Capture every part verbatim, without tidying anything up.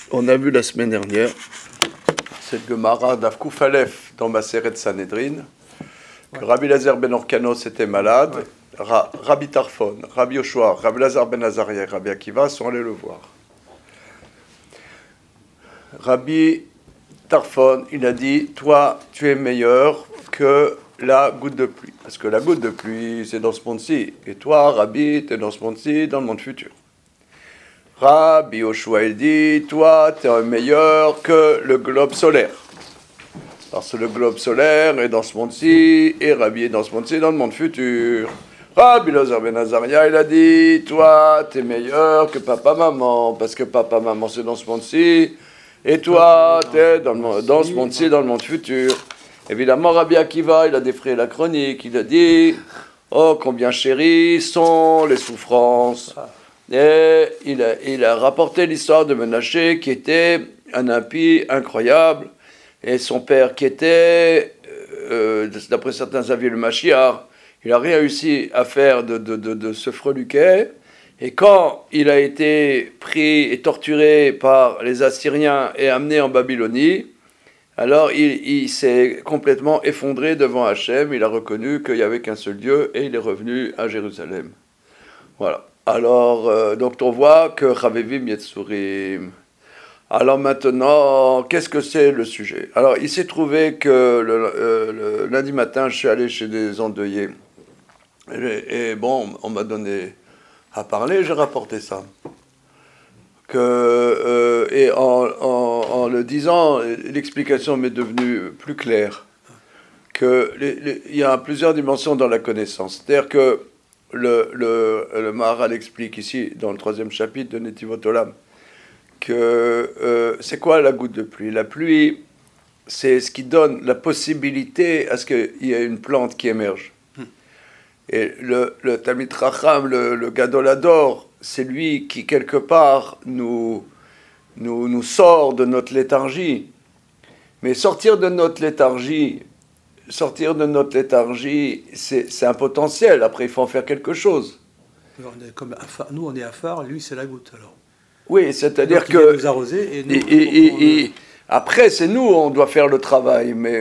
On a vu la semaine dernière cette Gemara d'Avkouf Aleph dans Maseret Sanhedrin, que Rabbi Lazar ben Orkanos était malade, ouais. Ra- Rabbi Tarfon, Rabbi Yoshua, Rabbi Lazar ben Azaria et Rabbi Akiva sont allés le voir. Rabbi Tarfon, il a dit, toi, tu es meilleur que la goutte de pluie. Parce que la goutte de pluie, c'est dans ce monde-ci. Et toi, Rabbi, tu es dans ce monde-ci, dans le monde futur. Rabbi Yoshua, il dit, toi, tu es meilleur que le globe solaire. Parce que le globe solaire est dans ce monde-ci, et Rabbi est dans ce monde-ci, dans le monde futur. Rabbi Lazar ben Azaria, il a dit, toi, tu es meilleur que papa-maman, parce que papa-maman, c'est dans ce monde-ci, et toi, tu es dans, le, dans ce monde-ci, dans le monde futur. Évidemment, Rabbi Akiva, il a défrayé la chronique, il a dit, oh, combien chéries sont les souffrances. Et il a, il a rapporté l'histoire de Menaché, qui était un impie incroyable, et son père qui était, euh, d'après certains avis, le Mashiach. Il a réussi à faire de, de, de, de ce freluquet, et quand il a été pris et torturé par les Assyriens et amené en Babylonie, alors il, il s'est complètement effondré devant Hachem, il a reconnu qu'il n'y avait qu'un seul Dieu, et il est revenu à Jérusalem. Voilà. Alors, euh, donc on voit que Chavevim Yetsurim. Alors maintenant, qu'est-ce que c'est le sujet? Alors, il s'est trouvé que le, euh, le lundi matin, je suis allé chez des endeuillés. Et, et bon, on m'a donné à parler, j'ai rapporté ça. Que, euh, et en, en, en le disant, l'explication m'est devenue plus claire. Qu'il y a plusieurs dimensions dans la connaissance. C'est-à-dire que le, le, le Maharal explique ici, dans le troisième chapitre de Netivot Olam, que euh, c'est quoi la goutte de pluie? La pluie, c'est ce qui donne la possibilité à ce qu'il y ait une plante qui émerge. Hmm. Et le, le Talmid Chacham, le, le Gadol Hador, c'est lui qui, quelque part, nous, nous, nous sort de notre léthargie. Mais sortir de notre léthargie, sortir de notre léthargie, c'est, c'est un potentiel. Après, il faut en faire quelque chose. On est comme Afar. Nous, on est Afar, lui, c'est la goutte, alors. Oui, c'est-à-dire donc, que... Il nous arroser et nous... Et, et, et, et, après, c'est nous, on doit faire le travail, mais...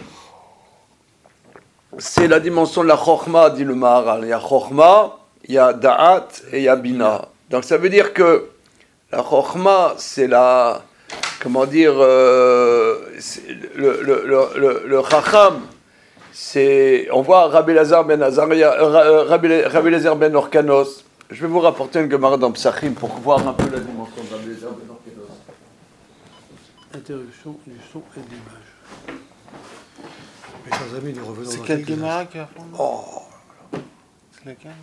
C'est la dimension de la Chokhma, dit le Maharal. Il y a Chokhma, il y a Da'at et il y a Bina. Donc ça veut dire que la Chokhma, c'est la... Comment dire... Euh, le, le, le, le, le Chacham, c'est... On voit Rabbi Lazar ben Azaria, Rabbi, Rabbi Lazar ben Orkanos. Je vais vous rapporter une Gemara dans Psachim pour voir un peu la dimension de Rabbi Lazar ben Orkanos. Interruption du son et de l'image. Mes chers amis, nous revenons. C'est quelle Gemara qui va prendre? Oh. C'est laquelle?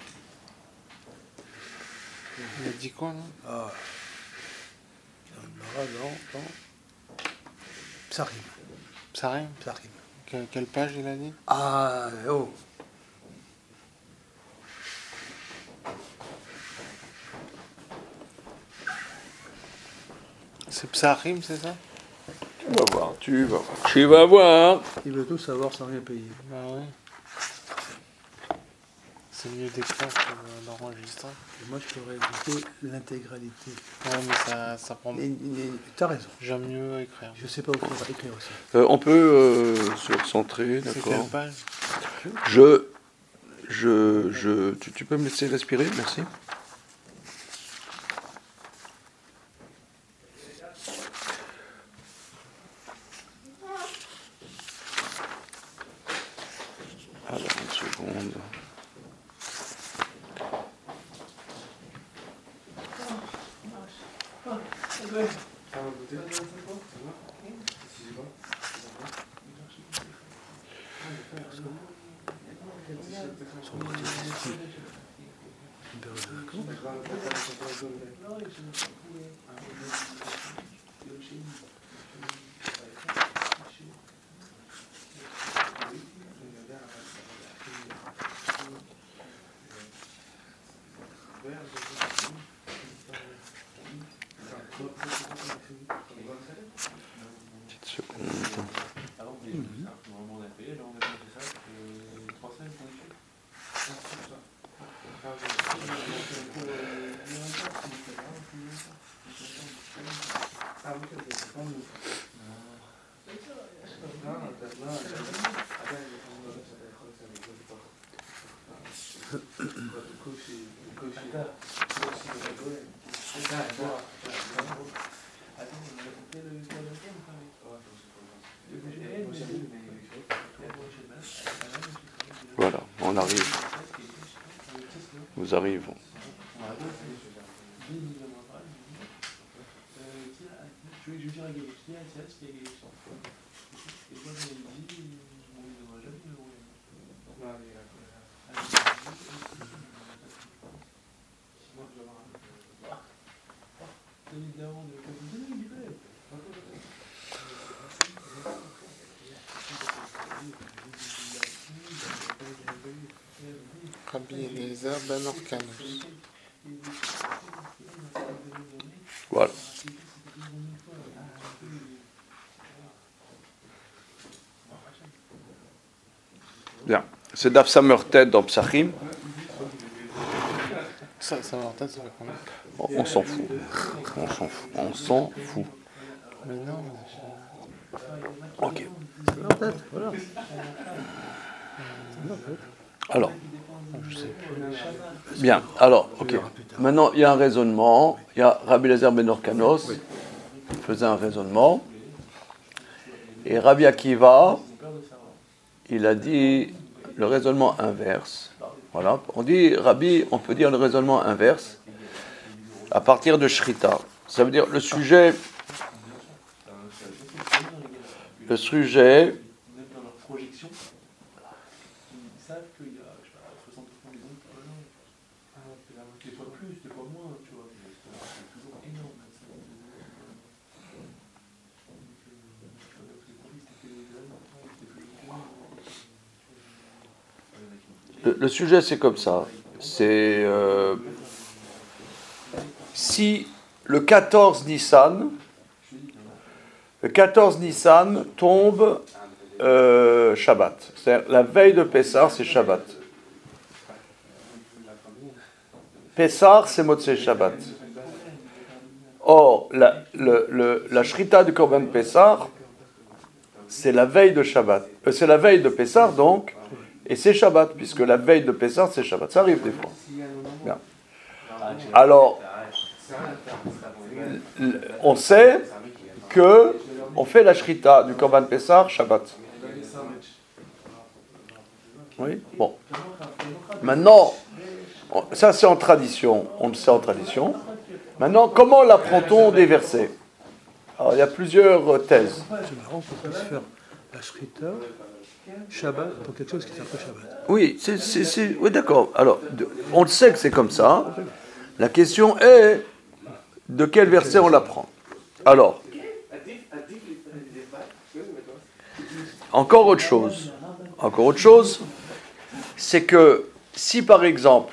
Il a dit quoi, là? Ah. Gemara dans, dans... Psachim. Psachim? Psachim. Que, quelle page il a dit? Ah, oh. C'est Psachim, c'est ça? Tu vas voir, tu vas voir. Tu vas voir. Il veut tout savoir sans rien payer. Bah ouais. C'est mieux d'écrire que d'enregistrer. Et moi, je pourrais écouter l'intégralité. Ouais, mais ça, ça prend... Mais, mais, t'as raison. J'aime mieux écrire. Je sais pas où on va écrire aussi. Euh, on peut euh, se recentrer, d'accord. C'est quelle page? Je... je, je tu, tu peux me laisser respirer, merci. Alors, une seconde. Petite seconde. Mm-hmm. Voilà, on arrive. Nous arrivons. Rabbi Eliezer ben Orkanos. Voilà. Bien. C'est Daf Samerted dans Psachim. Ça, ça va en tête, ça fait combien? On, on s'en fout. On s'en fout. On s'en fout. Mais non. Ok. En tête, voilà. Alors. Bien. Alors, ok. Maintenant, il y a un raisonnement. Il y a Rabbi Eliezer ben Orkanos qui faisait un raisonnement. Et Rabbi Akiva, il a dit le raisonnement inverse. Voilà. On dit, Rabbi, on peut dire le raisonnement inverse à partir de Shrita. Ça veut dire le sujet. Le sujet. Le, le sujet, c'est comme ça. C'est euh, si le quatorze Nissan, le quatorze Nissan tombe euh, Shabbat. C'est-à-dire la veille de Pessah, c'est Shabbat. Pessah, c'est Motzei Shabbat. Or, la, le, le, la Shrita du Korban Pessah, c'est la veille de Shabbat. Euh, c'est la veille de Pessah, donc, et c'est Shabbat, puisque la veille de Pessah, c'est Shabbat. Ça arrive des fois. Bien. Alors, on sait que on fait la Shrita du Korban Pessah Shabbat. Oui, bon. Maintenant, ça c'est en tradition, on le sait en tradition. Maintenant, comment l'apprend-on des versets? Alors, il y a plusieurs thèses. C'est marrant qu'on puisse faire la Shrita, Shabbat, pour quelque chose qui s'appelle Shabbat. Oui, c'est, c'est, c'est, oui, d'accord. Alors, de, on le sait que c'est comme ça. La question est de quel verset on l'apprend. Alors, encore autre chose. Encore autre chose, c'est que si par exemple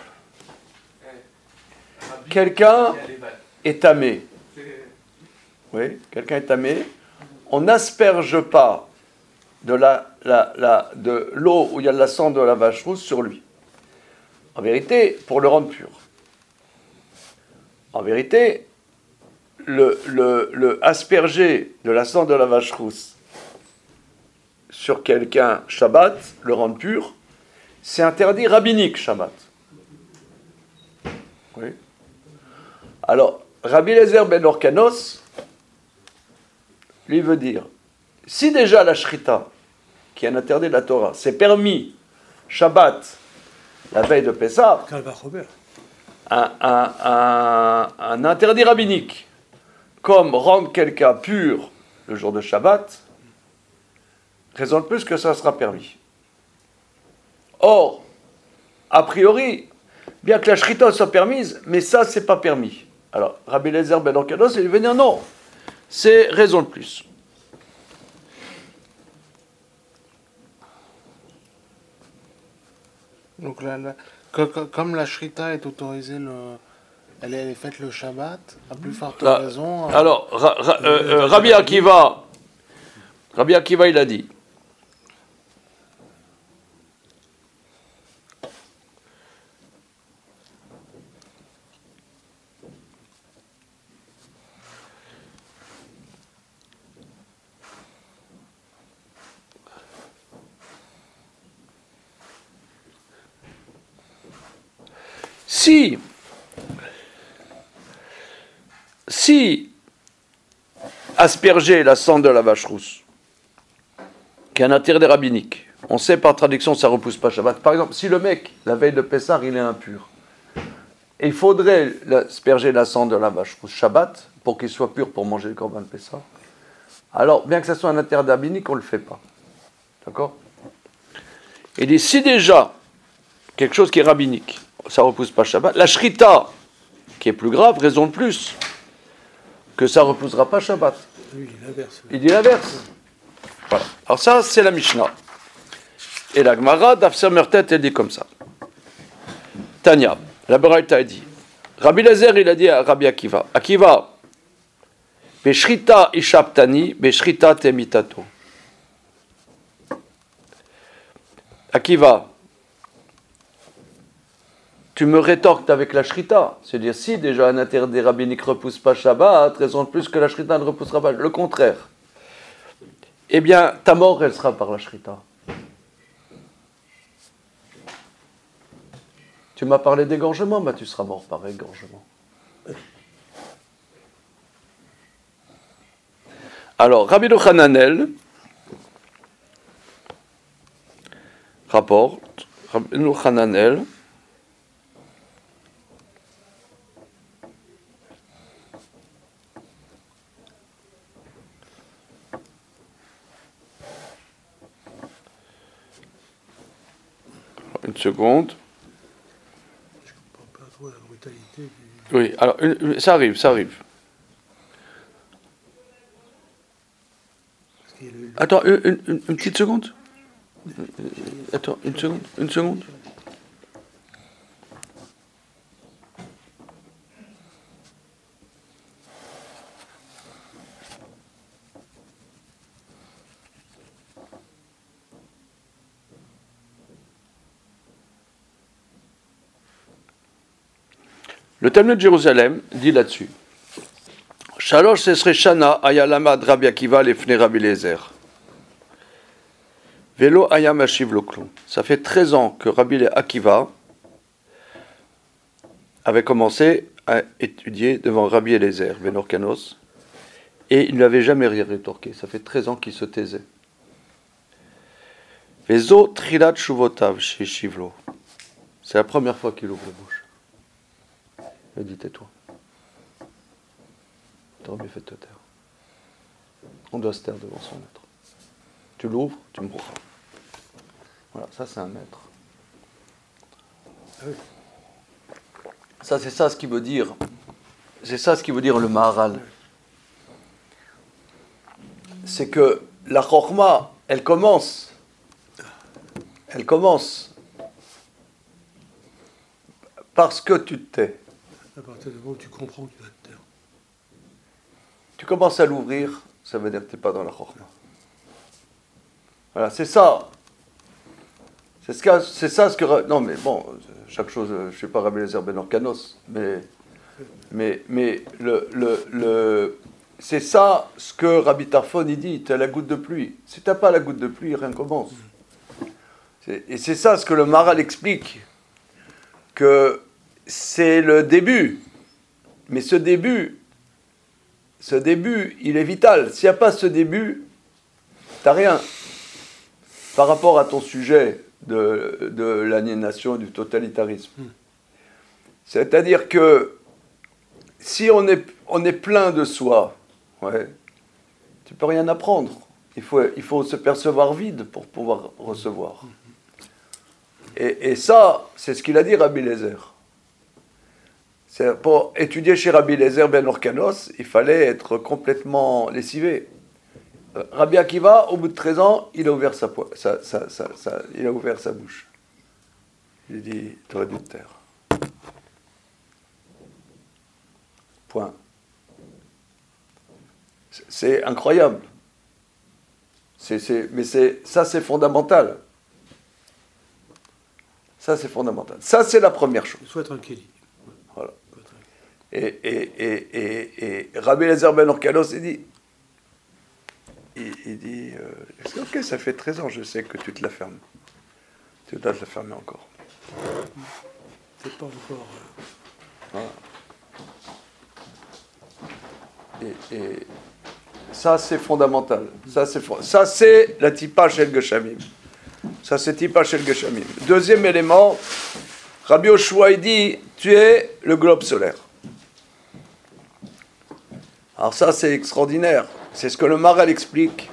quelqu'un est tamé, oui, quelqu'un est tamé, on n'asperge pas de la, la, la, de l'eau où il y a de la cendre de la vache rousse sur lui. En vérité, pour le rendre pur. En vérité, le, le, le asperger de la cendre de la vache rousse sur quelqu'un Shabbat, le rendre pur, c'est interdit rabbinique Shabbat. Oui. Alors, Rabbi Eliezer ben Orkanos, lui veut dire, si déjà la Shrita, qui est un interdit de la Torah, c'est permis Shabbat, la veille de Pessah, un, un, un, un interdit rabbinique, comme rendre quelqu'un pur le jour de Shabbat, raison de plus que ça sera permis. Or, a priori, bien que la Shrita soit permise, mais ça, c'est pas permis. Alors, Rabbi Eliezer ben Orkanos, il veut dire non, c'est raison de plus. Donc là, là, que- que- comme la Shrita est autorisée, le, elle, est, elle est faite le Shabbat, à plus forte Là, raison. euh, alors, ra, ra, euh, euh, Rabbi Akiva, Rabbi Akiva, il a dit, si, si asperger la cendre de la vache rousse, qui a un intérêt rabbinique, on sait par traduction ça repousse pas Shabbat. Par exemple, si le mec, la veille de Pessah, il est impur, et il faudrait asperger la cendre de la vache rousse Shabbat pour qu'il soit pur pour manger le Korban Pessah, alors bien que ça soit un intérêt rabbinique, on ne le fait pas. D'accord ? Il dit, si déjà, quelque chose qui est rabbinique, ça repousse pas Shabbat, la shrita, qui est plus grave, raison de plus, que ça repoussera pas Shabbat. Lui, il dit l'inverse. Il dit l'inverse. Voilà. Alors ça, c'est la Mishnah. Et la Gemara, d'Afser Mertet, elle dit comme ça. Tanya, la Beraïta, elle dit, Rabbi Lazer, il a dit à Rabbi Akiva, Akiva, Beshrita ishaptani, beshrita temitato. Akiva, tu me rétorques avec la shrita, c'est-à-dire si déjà un interdit rabbinique ne repousse pas Shabbat, raison de plus que la shrita ne repoussera pas, le contraire. Eh bien, ta mort, elle sera par la shrita. Tu m'as parlé d'égorgement, bah tu seras mort par égorgement. Alors, Rabbi Hananel rapporte, Rabbi Hananel une seconde. Je comprends pas trop la brutalité du... Oui, alors, une, ça arrive, ça arrive. Parce qu'il y a le- Attends, une, une, une- une petite seconde. Attends, une seconde, une seconde. Le Talmud de Jérusalem dit là-dessus, Shalosh Sesre Shana Ayalama Rabbi Akiva Lefne Rabbi Lezer. Velo Ayam Ashiv Loklum. Ça fait treize ans que Rabbi Akiva avait commencé à étudier devant Rabbi Eliezer Ben Orkanos et il ne lui avait jamais rien rétorqué. Ça fait treize ans qu'il se taisait. Vezo Trilat Shuvotav chez Shivlo. C'est la première fois qu'il ouvre la bouche. Il a dit tais-toi. T'aurais mieux fait de te taire. On doit se taire devant son maître. Tu l'ouvres, tu me mourras. Voilà, ça c'est un maître. Ah oui. Ça c'est ça ce qui veut dire. C'est ça ce qui veut dire le Maharal. C'est que la Chokhma, elle commence. Elle commence. Parce que tu te tais. À partir du moment où tu comprends que tu vas te taire. Tu commences à l'ouvrir, ça veut dire que tu n'es pas dans la Chokhma. Voilà, c'est ça. C'est, ce que, c'est ça ce que... Non, mais bon, chaque chose, je ne suis pas Rabbi Eliezer Ben Orkanos, mais, mais, mais le, le, le, c'est ça ce que Rabbi Tarfon il dit, tu as la goutte de pluie. Si tu n'as pas la goutte de pluie, rien commence. C'est, et c'est ça ce que le Maharal explique, que c'est le début. Mais ce début, ce début, il est vital. S'il n'y a pas ce début, tu n'as rien. Par rapport à ton sujet de, de l'aliénation et du totalitarisme. Mm. C'est-à-dire que si on est, on est plein de soi, ouais, tu ne peux rien apprendre. Il faut, il faut se percevoir vide pour pouvoir recevoir. Et, et ça, c'est ce qu'il a dit Rabbi Eliezer. C'est pour étudier chez Rabbi Eliezer Ben Orkanos, il fallait être complètement lessivé. Rabbi Akiva, au bout de treize ans, il a ouvert sa, po- sa, sa, sa, sa, il a ouvert sa bouche. Il a dit, tu aurais dû te taire. Point. C'est, c'est incroyable. C'est, c'est, mais c'est, ça, c'est fondamental. Ça, c'est fondamental. Ça, c'est la première chose. Sois tranquille. Voilà. Et, et, et, et, et Rabbi Eliezer Ben Orkanos, il dit, il, il dit, euh, ok, ça fait treize ans, je sais que tu te la fermes. Tu dois te la fermer encore. C'était pas encore. Voilà. Et, et ça, c'est fondamental. Ça, c'est, ça, c'est la Tipa Shel Geshamim. Ça, c'est Tipa Shel Geshamim. Deuxième élément, Rabbi Yoshua, il dit, tu es le globe solaire. Alors ça, c'est extraordinaire. C'est ce que le Maral explique,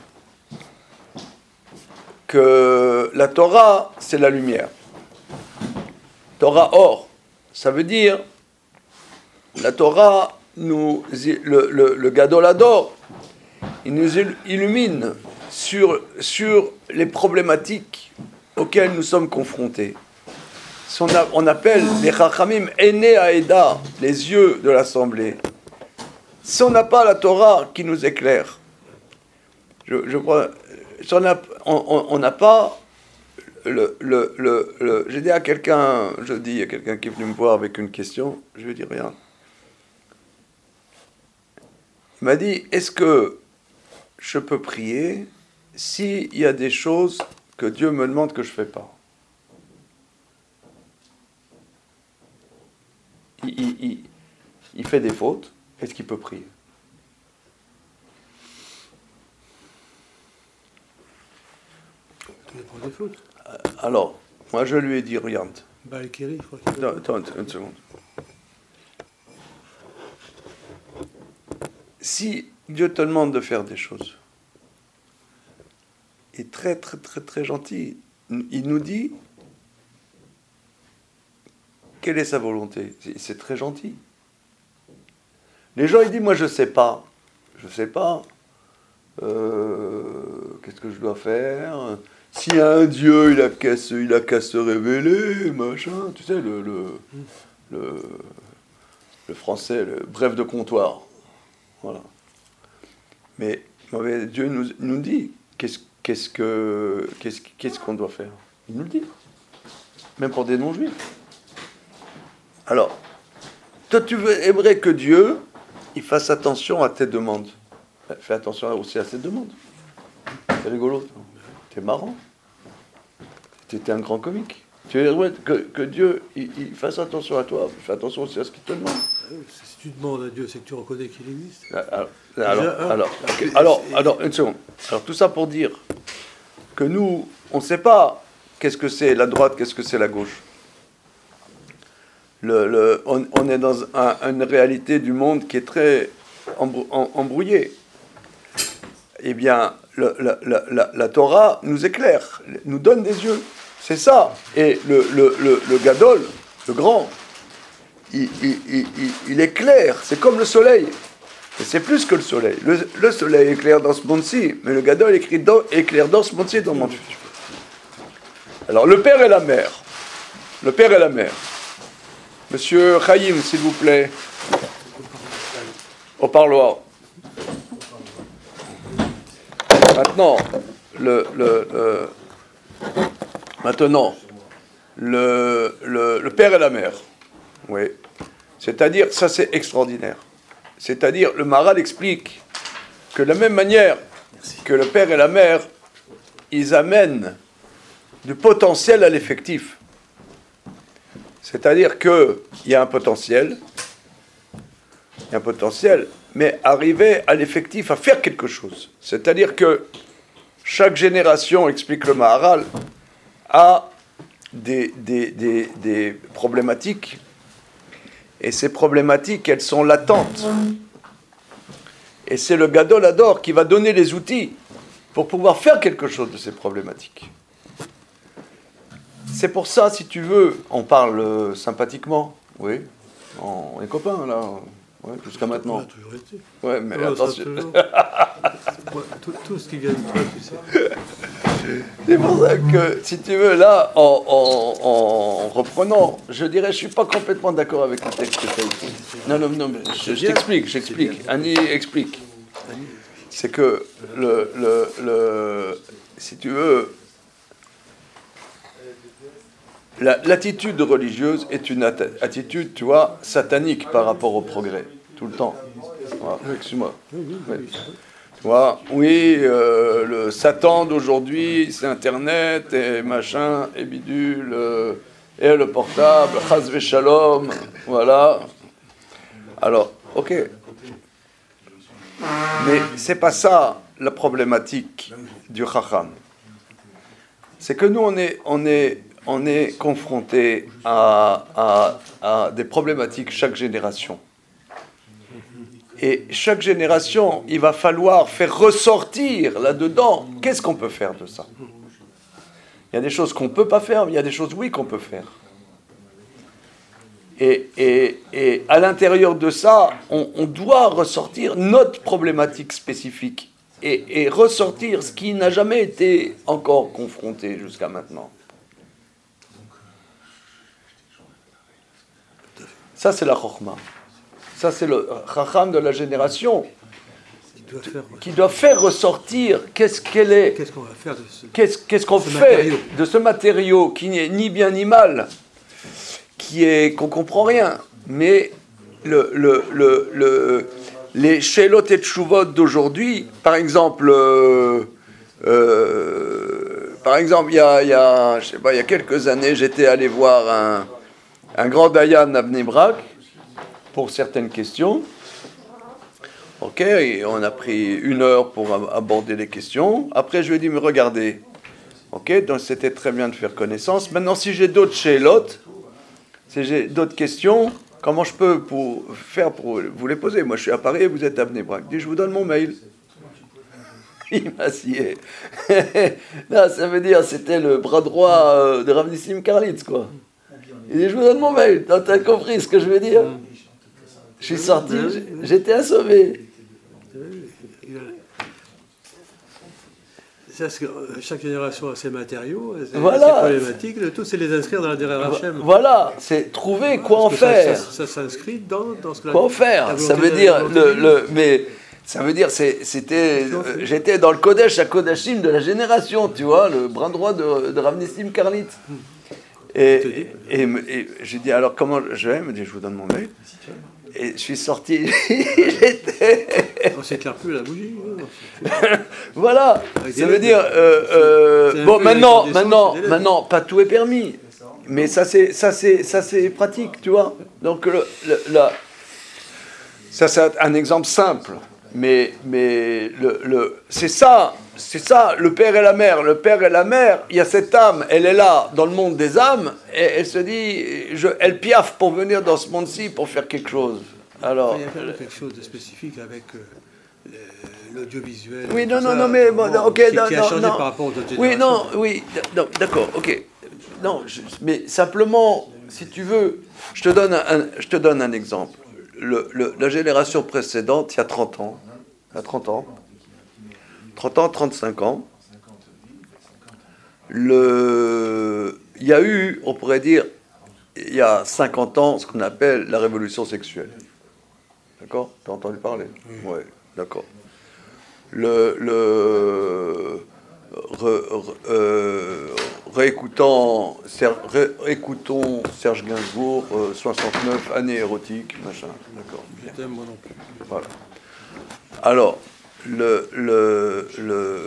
que la Torah, c'est la lumière. Torah or, ça veut dire, la Torah, nous, le, le, le Gadol Hador, il nous illumine sur, sur les problématiques auxquelles nous sommes confrontés. On, a, on appelle les Chachamim Ene Haeda, les yeux de l'assemblée. Si on n'a pas la Torah qui nous éclaire, je, je crois, si on n'a pas le, le, le, le... J'ai dit à quelqu'un, je dis à quelqu'un qui est venu me voir avec une question, je lui ai dit rien. Il m'a dit, est-ce que je peux prier s'il y a des choses que Dieu me demande que je ne fais pas? il, il, il, il fait des fautes, est-ce qu'il peut prier? Il prend des fautes. Alors, moi je lui ai dit, regarde. Bah, il Kiri, il faut qu'il... Attends, une seconde. Si Dieu te demande de faire des choses, il est très très très très gentil. Il nous dit quelle est sa volonté. C'est très gentil. Les gens ils disent moi je sais pas, je sais pas. Euh, qu'est-ce que je dois faire? S'il y a un Dieu, il a qu'à se, il a qu'à se révéler, machin. Tu sais le le le, le français, le bref de comptoir. Voilà. Mais, mais Dieu nous, nous dit qu'est-ce, qu'est-ce, que, qu'est-ce, qu'est-ce qu'on doit faire. Il nous le dit. Même pour des non-juifs. Alors, toi tu veux, aimerais que Dieu il fasse attention à tes demandes. Fais attention aussi à ses demandes. C'est rigolo. T'es marrant. T'es un grand comique. Tu aimerais que, que Dieu il, il fasse attention à toi. Fais attention aussi à ce qu'il te demande. Si tu demandes à Dieu, c'est que tu reconnais qu'il existe. Alors, alors, alors, okay. alors, alors, une seconde. Alors, tout ça pour dire que nous, on ne sait pas qu'est-ce que c'est la droite, qu'est-ce que c'est la gauche. Le, le, on, on est dans un, une réalité du monde qui est très embrouillée. Eh bien, le, la, la, la, la Torah nous éclaire, nous donne des yeux. C'est ça. Et le, le, le, le Gadol, le grand, Il, il, il, il éclaire, c'est comme le soleil. Et c'est plus que le soleil. Le, le soleil éclaire dans ce monde-ci, mais le Gadol écrit dans, éclaire dans ce monde-ci et dans le monde futur. Alors, le père et la mère. Le père et la mère. Monsieur Chaim, s'il vous plaît. Au parloir. Maintenant, le, le, le, maintenant, le, le, le père et la mère. Oui. C'est-à-dire, ça c'est extraordinaire. C'est-à-dire, le Maral explique que de la même manière que le père et la mère, ils amènent du potentiel à l'effectif. C'est-à-dire qu'il y a un potentiel, il y a un potentiel, mais arriver à l'effectif, à faire quelque chose. C'est-à-dire que chaque génération, explique le Maharal, a des, des, des, des problématiques. Et ces problématiques, elles sont latentes. Et c'est le Gadol Hador qui va donner les outils pour pouvoir faire quelque chose de ces problématiques. C'est pour ça, si tu veux, on parle sympathiquement. Oui, on est copains, là. Ouais, jusqu'à maintenant. On a toujours été. Ouais, mais Non, attention. Moi, tout, tout ce qui vient de toi, tu sais. C'est pour ça que, si tu veux, là, en, en, en reprenant, je dirais, je ne suis pas complètement d'accord avec le texte que tu as écrit. Non, non, non, mais je, je t'explique, j'explique. Annie explique. C'est que, le, le, le, si tu veux, la, l'attitude religieuse est une attitude, tu vois, satanique par rapport au progrès, tout le temps. Voilà, excuse-moi. Ouais. Tu vois, oui, euh, le Satan d'aujourd'hui, c'est Internet et machin et bidule. Euh, et le portable, chas v'shalom, voilà. Alors, ok. Mais c'est pas ça la problématique du chacham. C'est que nous, on est, on est, on est confrontés à, à, à des problématiques chaque génération. Et chaque génération, il va falloir faire ressortir là-dedans, qu'est-ce qu'on peut faire de ça? Il y a des choses qu'on ne peut pas faire, mais il y a des choses, oui, qu'on peut faire. Et, et, et à l'intérieur de ça, on, on doit ressortir notre problématique spécifique et, et ressortir ce qui n'a jamais été encore confronté jusqu'à maintenant. Ça, c'est la chokhma. Ça, c'est le chacham de la génération doit faire, qui doit faire ressortir qu'est-ce qu'elle est, qu'est-ce qu'on va faire de ce, qu'est-ce, qu'est-ce qu'on ce fait matériau. de ce matériau qui n'est ni bien ni mal, qui est qu'on comprend rien, mais le, le, le, le, les Sheilot et Tshuvot d'aujourd'hui, par exemple, euh, euh, par exemple, il y a, il y a, je sais pas, il y a quelques années, j'étais allé voir un, un grand Dayan à Bnei Brak pour certaines questions. Ok, et on a pris une heure pour ab- aborder les questions. Après, je lui ai dit, mais regardez. Ok, donc c'était très bien de faire connaissance. Maintenant, si j'ai d'autres Sheilot, si j'ai d'autres questions, comment je peux pour faire pour vous les poser? Moi, je suis à Paris et vous êtes à Bnei Brak. Je dis, je vous donne mon mail. Il m'a scié. Non, ça veut dire, c'était le bras droit euh, de Rav Nissim Karlitz, quoi. Il dit, je vous donne mon mail. Tu as compris ce que je veux dire? Je suis sorti, j'étais assommé. Ça, c'est que chaque génération a ses matériaux, ses, Voilà. ses problématiques. Le tout, c'est les inscrire dans la D R H M. Voilà, c'est trouver quoi en Parce que ça- faire. Ça, ça, ça s'inscrit dans, dans ce que la- Quoi en la faire? volonté Ça veut de- dire la volonté le, de le mais ça veut dire c'est c'était euh, j'étais dans le Kodesh à Kodashim de la génération, tu vois, le bras droit de, de Rav Nissim Karlitz. Et, et, et, et j'ai dit alors comment je vais? Il me dit je vous donne mon mail. Et je suis sorti. J'étais. On s'éclaire plus la bougie. hein. Voilà. Avec Ça des veut lettres. dire euh, euh, C'est un bon peu maintenant les maintenant des lettres. maintenant pas tout est permis. Mais ça c'est ça c'est ça c'est pratique, tu vois. Donc le, le, la- ça c'est un exemple simple. Mais mais le, le c'est ça c'est ça le père et la mère. Le père et la mère. Il y a cette âme. Elle est là dans le monde des âmes. Et elle se dit je, elle piaffe pour venir dans ce monde-ci pour faire quelque chose. Alors. Il y a quand même quelque chose de spécifique avec euh, le- l'audiovisuel. Oui, et non, tout non, ça, non, mais bon, vraiment, ok, qui, non, qui a non, changé non. par rapport aux autres Oui, générations. non, oui, d- non, d'accord, ok. Non, je- mais simplement, si tu veux, je te donne un, je te donne un exemple. Le, le- la génération précédente, il y a trente ans, il y a trente ans, trente ans, trente-cinq ans, le, il y a eu, on pourrait dire, il y a cinquante ans, ce qu'on appelle la révolution sexuelle. D'accord? T'as entendu parler? Oui, ouais, d'accord. Le, le re- re- euh, réécoutant Ser- réécoutons Serge Gainsbourg, euh, soixante-neuf années érotiques, machin, d'accord. Je t'aime, moi non plus. Voilà. Alors, le, le, le,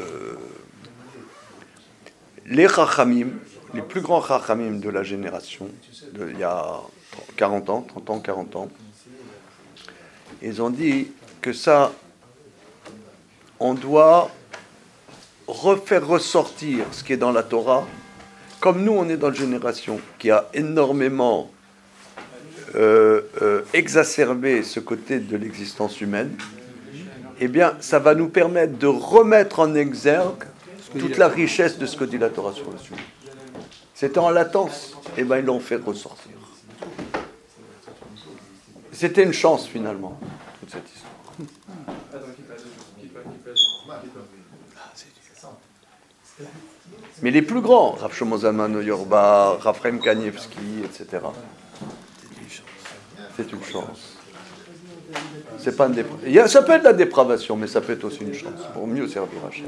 les Chachamim, les plus grands Chachamim de la génération, de, il y a quarante ans, trente ans, quarante ans, ils ont dit que ça, on doit refaire ressortir ce qui est dans la Torah, comme nous on est dans une génération qui a énormément euh, euh, exacerbé ce côté de l'existence humaine, eh bien ça va nous permettre de remettre en exergue toute la richesse de ce que dit la Torah sur le sujet. C'était en latence, eh bien ils l'ont fait ressortir. C'était une chance finalement, toute cette histoire. Mais les plus grands, Rav Shlomo Zalman Auerbach, Raphaël Kanievski, et cetera. C'est une chance. C'est pas une dépra- Il y a- ça peut être de la dépravation, mais ça peut être aussi une chance pour mieux servir Hachem.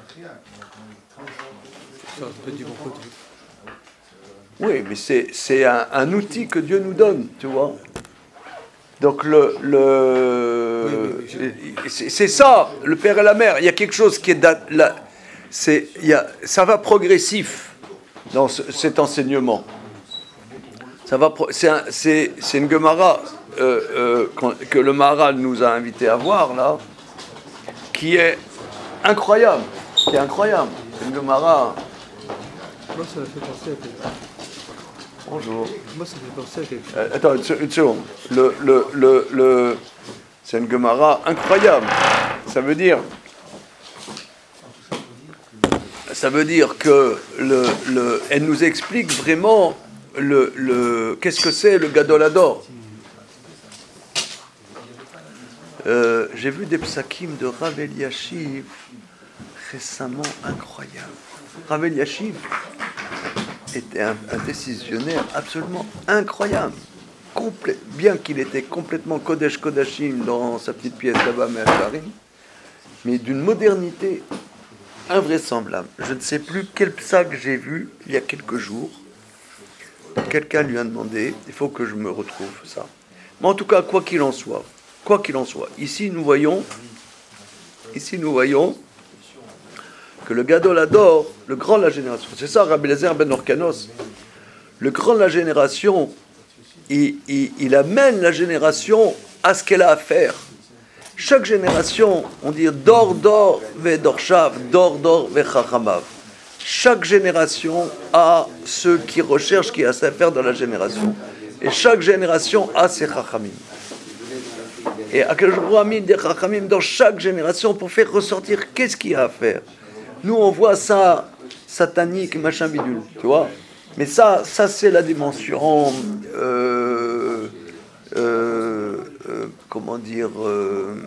Ça peut être du bon côté. Oui, mais c'est, c'est un, un outil que Dieu nous donne, tu vois. Donc le, le Oui, oui, oui, c'est, c'est ça, le père et la mère. Il y a quelque chose qui est da- là, c'est, il y a, ça va progressif dans ce- cet enseignement. Ça va, pro- c'est, un- c'est, c'est une Gemara euh, euh, qu'on- que le Maharal nous a invité à voir là, qui est incroyable, qui est incroyable. C'est une Gemara. Moi, ça m'a fait penser à quelque chose. Bonjour. Moi, ça me fait penser à quelque chose. Euh, attends, une, se- une seconde. Le, le, le, le, c'est une Gemara incroyable. Ça veut dire, ça veut dire que le, le, elle nous explique vraiment le, le, qu'est-ce que c'est le Gadolador. Euh, j'ai vu des psakim de Rav Eliashiv récemment incroyables. Rav Eliashiv était un, un décisionnaire absolument incroyable. Complé- bien qu'il était complètement Kodesh Kodashim dans sa petite pièce là-bas, mais à Paris, mais d'une modernité invraisemblable. Je ne sais plus quel psaque j'ai vu il y a quelques jours. Quelqu'un lui a demandé, il faut que je me retrouve ça. Mais en tout cas, quoi qu'il en soit, quoi qu'il en soit, ici nous voyons, ici nous voyons que le Gadol Hador, le grand de la génération, c'est ça Rabbi Eliezer ben Orkanos, le grand de la génération, il, il, il amène la génération à ce qu'elle a à faire. Chaque génération, on dit dor dor ve dorshav, dor dor ve chachamav. Chaque génération a ceux qui recherchent, qui a à faire dans la génération. Et chaque génération a ses chachamim. Et Akadosh Baruch Hu a mis des chachamim dans chaque génération pour faire ressortir qu'est-ce qu'il y a à faire. Nous, on voit ça satanique, machin bidule, tu vois. Mais ça, ça c'est la dimension, euh, euh, euh, comment dire, euh,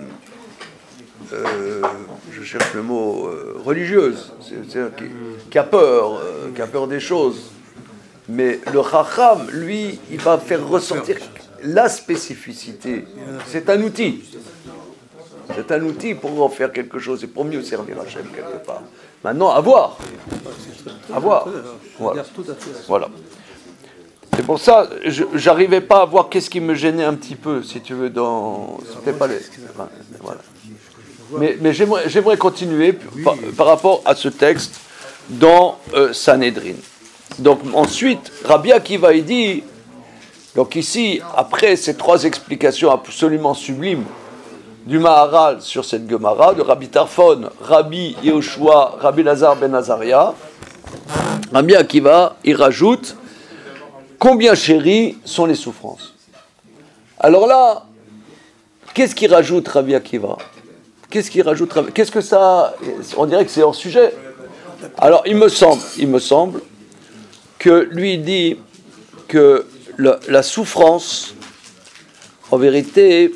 euh, je cherche le mot, euh, religieuse, c'est, c'est, qui, qui a peur, euh, qui a peur des choses. Mais le chacham, lui, il va faire ressortir la spécificité. C'est un outil. C'est un outil pour en faire quelque chose et pour mieux servir Hachem quelque part. Maintenant, à voir. À voir. Voilà. Voilà. C'est pour ça, je j'arrivais pas à voir qu'est-ce qui me gênait un petit peu, si tu veux, dans... C'était pas les... Voilà. Mais, mais j'aimerais, j'aimerais continuer par, par rapport à ce texte dans euh, Sanhedrin. Donc ensuite, Rabbi Akiva il dit, donc ici, après ces trois explications absolument sublimes du Maharal sur cette Gemara, de Rabbi Tarfon, Rabbi Yehoshua, Rabbi Lazar ben Azaria, Rabbi Akiva, il rajoute combien chéries sont les souffrances. Alors là, qu'est-ce qu'il rajoute Rabbi Akiva? Qu'est-ce qu'il rajoute Rabbi... Qu'est-ce que ça... On dirait que c'est hors sujet. Alors il me semble, il me semble que lui dit que le, la souffrance, en vérité,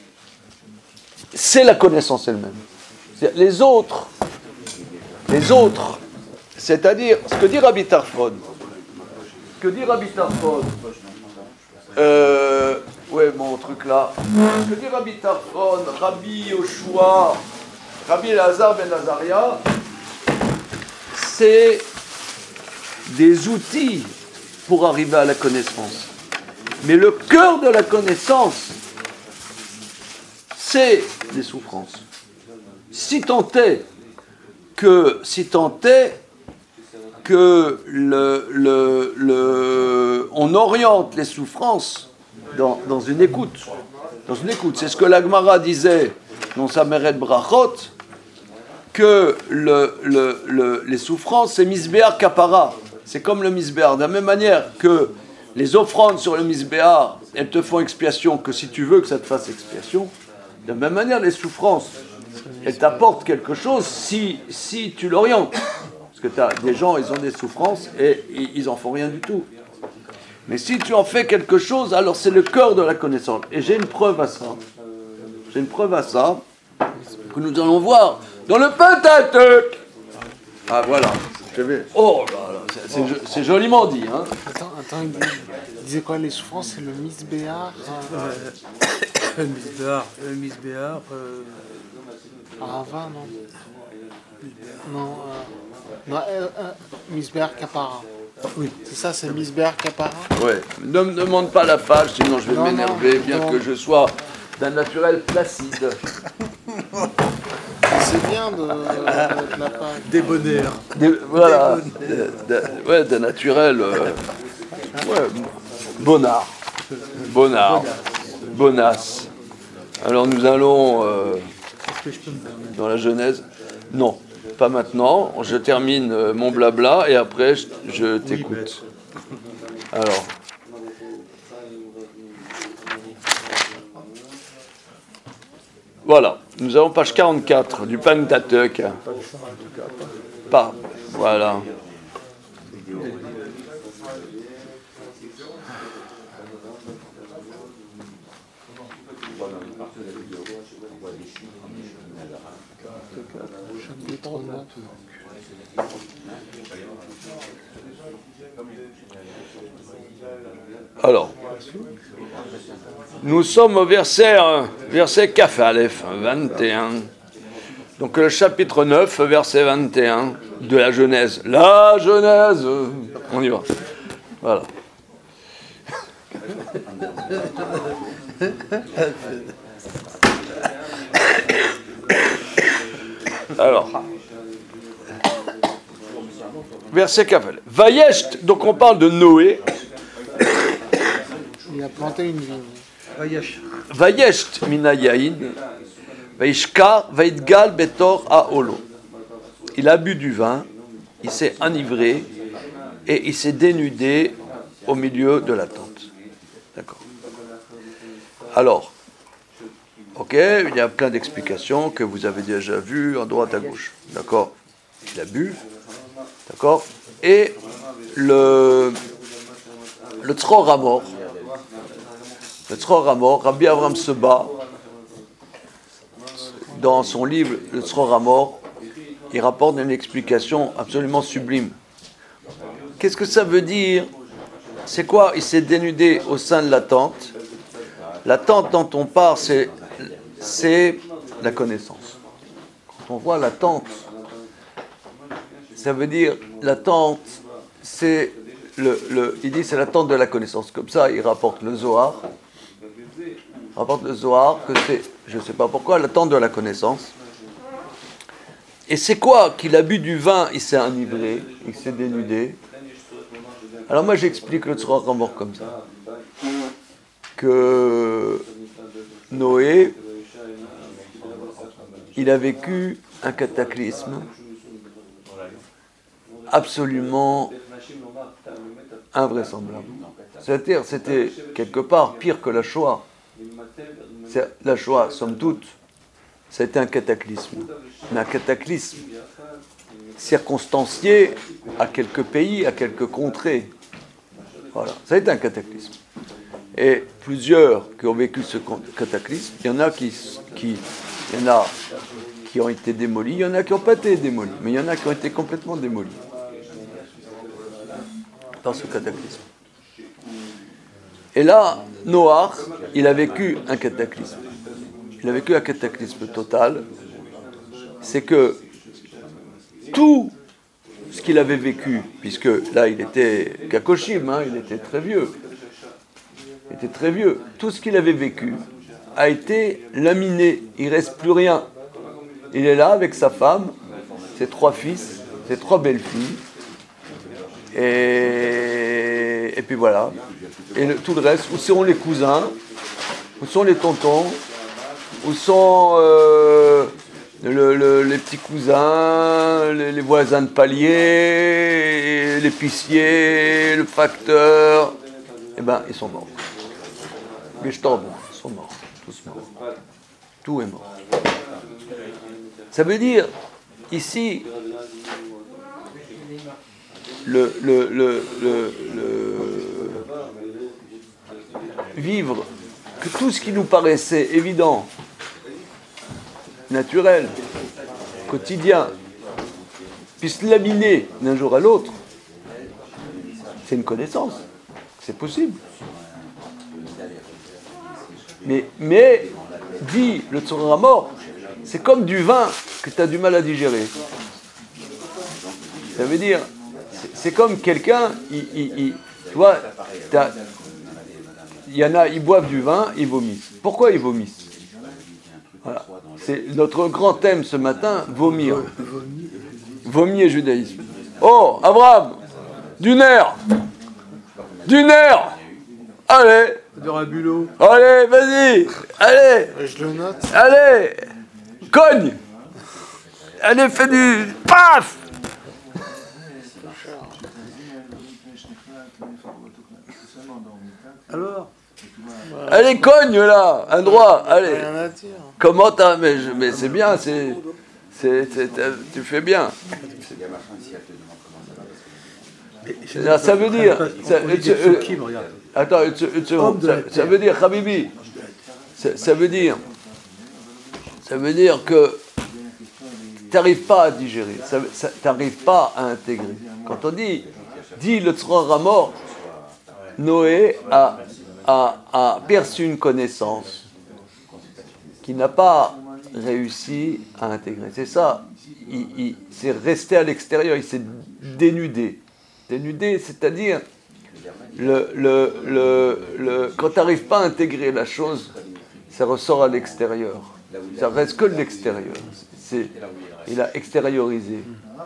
c'est la connaissance elle-même. C'est-à-dire les autres, les autres, c'est-à-dire ce que dit Rabbi Tarfon, ce que dit Rabbi Tarfon, euh, ouais, mon truc là, ce que dit Rabbi Tarfon, Rabbi Yoshua, Rabbi Lazar ben Azaria, c'est des outils pour arriver à la connaissance. Mais le cœur de la connaissance, c'est les souffrances. Si tant est que, si tant est que le, le, le, on oriente les souffrances dans, dans une écoute, dans une écoute. C'est ce que la Gemara disait dans sa Meret Brachot, que le, le, le, les souffrances, c'est Misbéar Kapara. C'est comme le Misbéar. De la même manière que les offrandes sur le Misbéar, elles te font expiation que si tu veux que ça te fasse expiation. De la même manière, les souffrances, elles t'apportent quelque chose si, si tu l'orientes. Parce que t'as, des gens, ils ont des souffrances et, et ils n'en font rien du tout. Mais si tu en fais quelque chose, alors c'est le cœur de la connaissance. Et j'ai une preuve à ça. J'ai une preuve à ça que nous allons voir dans le Pentateuque. Ah voilà. Je vais... Oh là là, c'est, c'est, c'est joliment dit. Hein. Attends, attends, il disait, il disait quoi, les souffrances, c'est le misbéar Euh, le misbéar, le misbéar, euh, Arava, non Non, euh, non euh, euh, misbéar Kapara. oui. C'est ça, c'est misbéar Kapara. Ouais. Ne me demande pas la page, sinon je vais Non, m'énerver, non, bien non. que je sois d'un naturel placide. C'est bien de, de, de la page. Débonnaire. Des- voilà, de, de- ouais, de naturel, euh, ouais, Bonnard. Bonnard. Bonas. Alors nous allons euh, dans la Genèse. Non, pas maintenant. Je termine euh, mon blabla et après je, je t'écoute. Alors. Voilà, nous avons page quarante-quatre du Pentateuque. Pas, voilà. Alors, nous sommes au verset, verset Kaf Aleph, vingt et un. Donc le chapitre neuf, verset vingt et un de la Genèse. La Genèse, on y va. Voilà. Alors, verset Kaf Aleph. Vayesh, donc on parle de Noé. Il a planté une vigne. Vayesh. Vayesh minayain, vaishkar, vaidgal betor aolo. Il a bu du vin, il s'est enivré et il s'est dénudé au milieu de la tente. D'accord. Alors, ok, il y a plein d'explications que vous avez déjà vues à droite à gauche. D'accord. Il a bu. D'accord. Et le le Tzror Hamor. Le Tzror Hamor, Rabbi Avraham Seba, dans son livre Le Tzror Hamor, il rapporte une explication absolument sublime. Qu'est-ce que ça veut dire? C'est quoi? Il s'est dénudé au sein de la tente. La tente dont on parle, c'est, c'est la connaissance. Quand on voit la tente, ça veut dire la tente, c'est le, le, il dit c'est la tente de la connaissance. Comme ça, il rapporte le Zohar. Il rapporte le Zohar que c'est, je ne sais pas pourquoi, la tente de la connaissance. Et c'est quoi? Qu'il a bu du vin, il s'est enivré, il s'est dénudé. Alors moi j'explique le Tzror Hamor comme ça. Que Noé, il a vécu un cataclysme absolument invraisemblable. C'est-à-dire, c'était quelque part pire que la Shoah. C'est, la Shoah, somme toute, c'était un cataclysme. Mais un cataclysme circonstancié à quelques pays, à quelques contrées. Voilà, ça a été un cataclysme. Et plusieurs qui ont vécu ce cataclysme, il y en a qui, qui, il y en a qui ont été démolis, il y en a qui n'ont pas été démolis, mais il y en a qui ont été complètement démolis dans ce cataclysme. Et là, Noach, il a vécu un cataclysme. Il a vécu un cataclysme total. C'est que tout ce qu'il avait vécu, puisque là, il était kakoshim, hein, il était très vieux. Il était très vieux. Tout ce qu'il avait vécu a été laminé. Il ne reste plus rien. Il est là avec sa femme, ses trois fils, ses trois belles-filles. Et, et puis voilà. Et le, tout le reste, où sont les cousins? Où sont les tontons? Où sont euh, le, le, les petits cousins, les, les voisins de palier, l'épicier, le facteur? Eh bien, ils sont morts. Les Shtorb, ils sont morts. Tous morts. Tout est mort. Ça veut dire, ici, le, le, le, le, le vivre, que tout ce qui nous paraissait évident, naturel, quotidien, puisse laminer d'un jour à l'autre, c'est une connaissance. C'est possible. Mais, mais dit le Tzror Hamor, c'est comme du vin que tu as du mal à digérer. Ça veut dire, c'est, c'est comme quelqu'un, il, il, il, tu vois, il y en a, ils boivent du vin, ils vomissent. Pourquoi ils vomissent? Voilà. C'est notre grand thème ce matin, vomir. Vomi et judaïsme. Oh, Abraham, du nerf, du nerf. Allez, De Rabulot. allez, vas-y, allez, Je le note. allez, cogne. Allez, fais du paf. Alors, Allez, cogne là, un droit, allez. Rien à dire. Comment t'as, mais, je- mais c'est bien, c'est, c'est, c'est- tu fais bien. Ça, ça veut dire, ça, on dit tu- des euh, Tsukim, regarde. attends, une, se- une seconde. Homme de Ça, la ça terre. veut dire, Habibi, ça, ça veut dire, ça veut dire que tu n'arrives pas à digérer, tu n'arrives pas à intégrer. Quand on dit, dit le Tzror à mort, Noé a, a, a perçu une connaissance qu'il n'a pas réussi à intégrer. C'est ça, il, il s'est resté à l'extérieur, il s'est dénudé. Dénudé, c'est-à-dire, le, le, le, le, quand tu n'arrives pas à intégrer la chose, ça ressort à l'extérieur. Ça reste que de l'extérieur. C'est, il a extériorisé.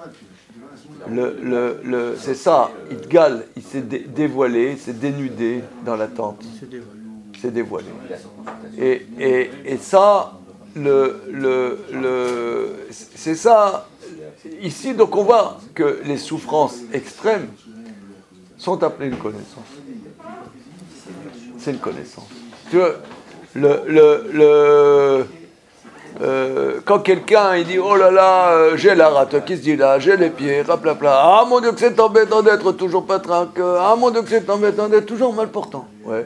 Le, le, le, c'est ça, Idgal, il s'est dé, dévoilé, il s'est dénudé dans la tente. C'est dévoilé. Il s'est dévoilé. Et, et, et ça, le, le, le, c'est ça. Ici, donc, on voit que les souffrances extrêmes sont appelées une connaissance. C'est une connaissance. Tu vois, le, le, le, euh, quand quelqu'un il dit oh là là, euh, j'ai la rate, qui se dit là, j'ai les pieds, raplapla, ah mon Dieu que c'est embêtant d'être toujours pas trinqueux, ah mon Dieu que c'est embêtant d'être toujours mal portant. Ouais.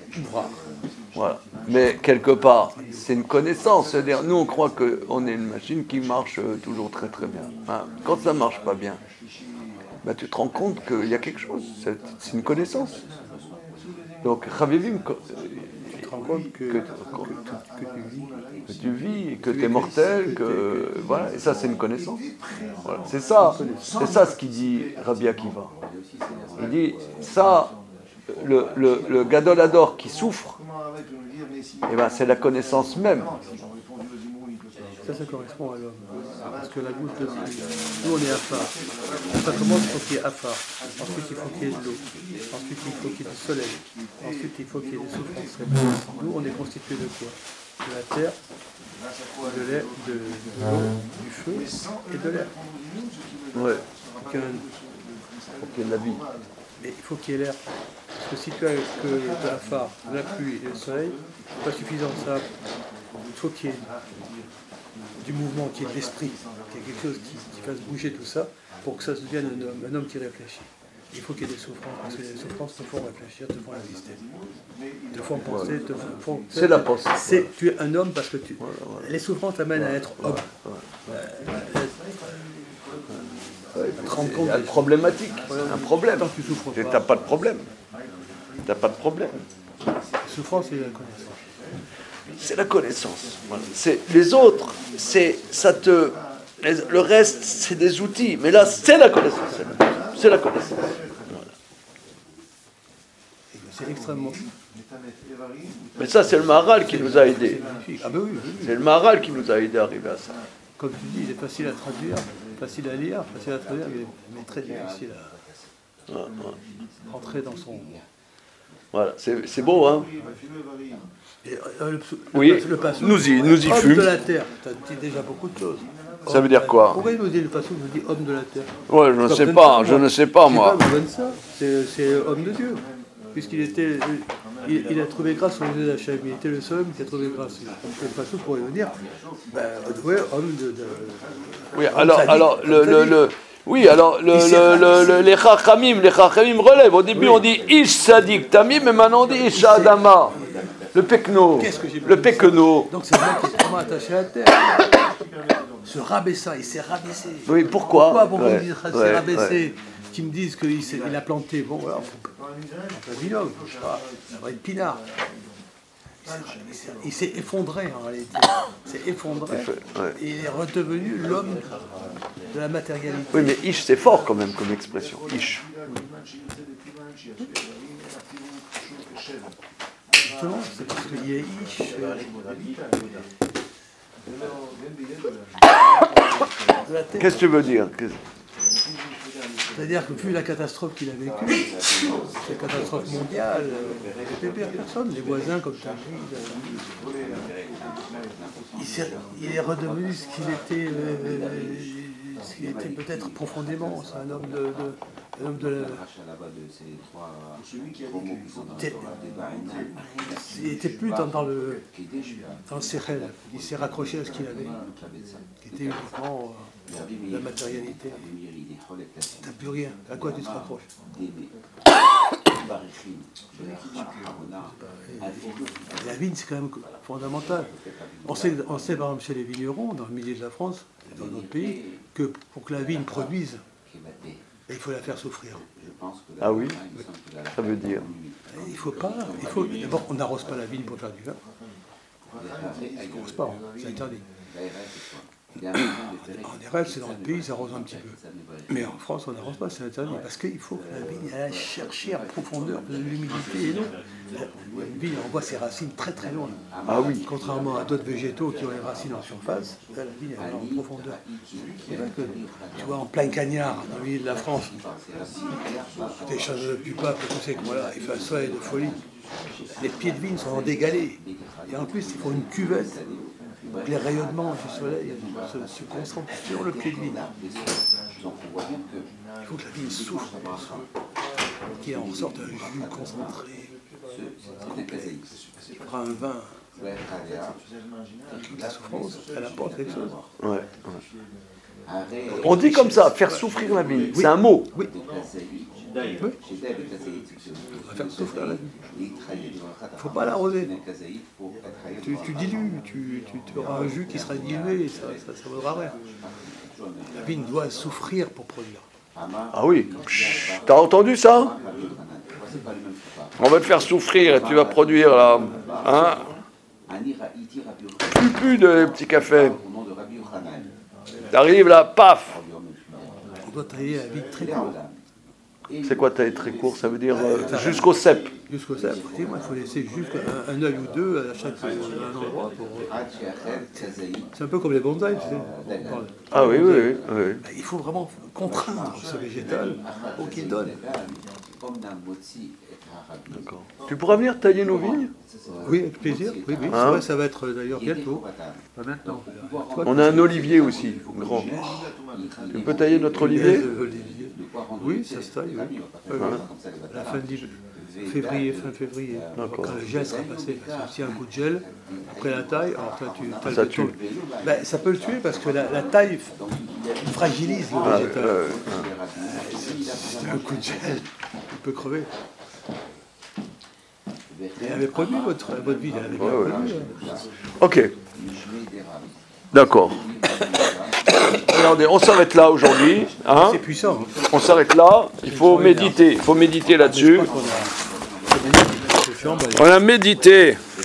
Voilà. Mais quelque part, c'est une connaissance. C'est-à-dire, nous on croit qu'on est une machine qui marche euh, toujours très très bien. Hein. Quand ça marche pas bien, bah, tu te rends compte qu'il y a quelque chose. C'est, c'est une connaissance. Donc, Chavivim, Tu te rends compte que, que, que, que, que tu vis. que tu vis, que tu es mortel, que voilà, et ça c'est une connaissance. Voilà. C'est ça, c'est ça ce qu'il dit Rabbi Akiva. Il dit ça, le, le, le Gadolador qui souffre, eh ben, c'est la connaissance même. Ça, ça correspond à l'homme. Parce que la goutte de pluie, nous on est Afar. Ça commence, il faut qu'il y ait Afar. Ensuite, il faut qu'il y ait de l'eau. Ensuite, il faut qu'il y ait du soleil. Ensuite, il faut qu'il y ait des souffrances. Nous, on est constitué de quoi? De la terre, de l'air, de, de l'eau, du feu et de l'air. Ouais. Donc, euh, Pour qu'il y ait de la vie. mais il faut qu'il y ait l'air. Parce que si tu as que de la phare, de la pluie et le soleil, c'est pas suffisant ça. Il faut qu'il y ait du mouvement, qu'il y ait de l'esprit, qu'il y ait quelque chose qui, qui fasse bouger tout ça pour que ça devienne un homme, un homme qui réfléchit. Il faut qu'il y ait des souffrances, parce que les souffrances te font réfléchir, te font exister, te font penser, te font... C'est la pensée. C'est, tu es un homme parce que tu... Les souffrances t'amènent à être homme. Euh, Ouais, te rendre c'est compte un des- problématique, un problème. Tant que tu souffres Tu pas. n'as pas de problème. Tu n'as pas de problème. La souffrance, c'est la connaissance. C'est la connaissance. Voilà. C'est, les autres, c'est, ça te, les- le reste, c'est des outils. Mais là, c'est la connaissance. C'est la, c'est la connaissance. Voilà. C'est extrêmement Mais ça, c'est le Maharal qui nous a aidés. magnifique. Ah ben oui, oui, oui. C'est le Maharal qui nous a aidés à arriver à ça. Comme tu dis, il est facile à traduire, facile à lire, facile à traduire, mais, mais très difficile à Voilà, voilà. rentrer dans son... Voilà. C'est, c'est beau, hein. Et, euh, le, Oui, le, le passage, nous y- nous y homme fûmes. de la terre, ça dit déjà beaucoup de choses. Ça veut dire quoi? Pourquoi il nous dit le passage nous dit homme de la terre? Ouais, je ne Ça sais donne pas, ça, je moi. ne sais pas, Je sais moi. pas, me donne ça. C'est, c'est homme de Dieu. Puisqu'il était, il, il a trouvé grâce aux yeux d'Hachem. Il était le seul homme qui a trouvé grâce. Donc le passage pourrait nous dire, ben, ouais, homme de... de Oui, homme alors, sadique, alors le, homme le, sadique. le, oui, alors le, Il s'est le, le, rabaissé. le- les chachamim, les chachamim relèvent. Au début, Oui. on dit ish sadik tamim, mais maintenant on dit ish adama. Le pekno, Qu'est-ce que j'ai le besoin de pekno. Donc c'est le mec qui est vraiment attaché à la terre. Se rabaissant, il s'est rabaissé. Oui, pourquoi? Pourquoi Pourquoi Ouais, il s'est ouais, rabaissé ouais. Qui me disent qu'il s'est- il a planté, bon voilà, un binôme, je sais pas, ça va être pinard. Il s'est- il s'est- Il s'est effondré en réalité. Il s'est effondré. Ouais. Et il est redevenu l'homme de la matérialité. Oui, mais ish, c'est fort quand même comme expression. Ish. Justement, c'est parce qu'il y a Ish. euh, de la terre. Qu'est-ce que tu veux dire? Qu'est-ce- C'est-à-dire que vu la catastrophe qu'il a vécue, cette catastrophe mondiale, il ne fait personne, les voisins, comme tu as dit, il, s'est- il est redevenu ce qu'il était, euh, ce qu'il était peut-être profondément. C'est un homme de, de, un homme de la- T'es- il n'était plus dans, dans le dans le sérel. Il s'est raccroché à ce qu'il avait, qui était uniquement euh, la matérialité. T'as plus rien. À quoi tu te raccroches? La vigne, c'est quand même fondamental. On sait, on sait par exemple chez les vignerons, dans le milieu de la France, et dans d'autres pays, que pour que la vigne produise, il faut la faire souffrir. Ah oui, ça veut dire. Il faut pas. Il faut, d'abord, on n'arrose pas la vigne pour faire du vin. On n'arrose pas, hein, c'est interdit. En R F, c'est dans le pays, ils arrosent un petit peu. Mais en France, on n'arrose pas, c'est interdit. Parce qu'il faut que la vigne aille chercher en profondeur de l'humidité et l'eau. La vigne envoie ses racines très très loin. Ah oui. Contrairement à d'autres végétaux qui ont les racines en surface, là, la vigne elle va en profondeur. C'est vrai que, tu vois, en plein cagnard, dans le milieu de la France, des choses de plus bas, tu sais que voilà, il fait un soleil de folie. Les pieds de vigne sont en dégalé. Et en plus, il faut une cuvette. Les rayonnements du soleil se, se concentrent sur le pied de vigne. Il faut que la vigne souffre, qu'il en ressorte un jus concentré. Tu prends un vin, la souffrance, elle apporte quelque chose. Ouais, ouais. On dit comme ça, faire souffrir la vigne. C'est un mot. Oui. Oui. On va faire souffrir la vigne. Il ne faut pas l'arroser. Tu, tu dilues, tu, tu, tu auras un jus qui sera dilué, ça ne vaudra rien. La vigne doit souffrir pour produire. Ah oui. Chut, t'as entendu ça? On va te faire souffrir et tu vas produire là. Hein? Plus plus de petits cafés. T'arrives là, paf. On doit tailler la vigne très court. C'est quoi taille très court? Ça veut dire euh, jusqu'au cep. Jusqu'au cep, il faut laisser juste un, un œil ou deux à chaque un endroit. Pour... C'est un peu comme les bonsaïs, tu sais. On parle. Ah oui, oui, oui. oui. Ben, il faut vraiment contraindre ce végétal pour qu'il donne. D'accord. Tu pourras venir tailler nos vignes? Oui, avec plaisir. Oui, oui. Hein? C'est vrai, ça va être d'ailleurs bientôt. Pas maintenant. Toi, On a un olivier aussi, grand. Tu peux tailler notre olivier? Olivier. Oui, ça se taille, oui. Oui, oui. À la fin de février, fin février. D'accord. Quand le gel sera passé, parce que s'il y a un coup de gel, après la taille, alors toi tu as Ça le tue. béton. Ben, ça peut le tuer parce que la, la taille fragilise le Ah, végétal. euh, C'est un coup de gel, il peut crever. Elle avait produit votre, votre vie, elle avait bien Ouais, ouais. produit. Ok. D'accord. Regardez, on s'arrête là aujourd'hui. Hein? C'est puissant. Hein. On s'arrête là. Il faut méditer. Il faut méditer là-dessus. Je crois qu'on a- On a médité.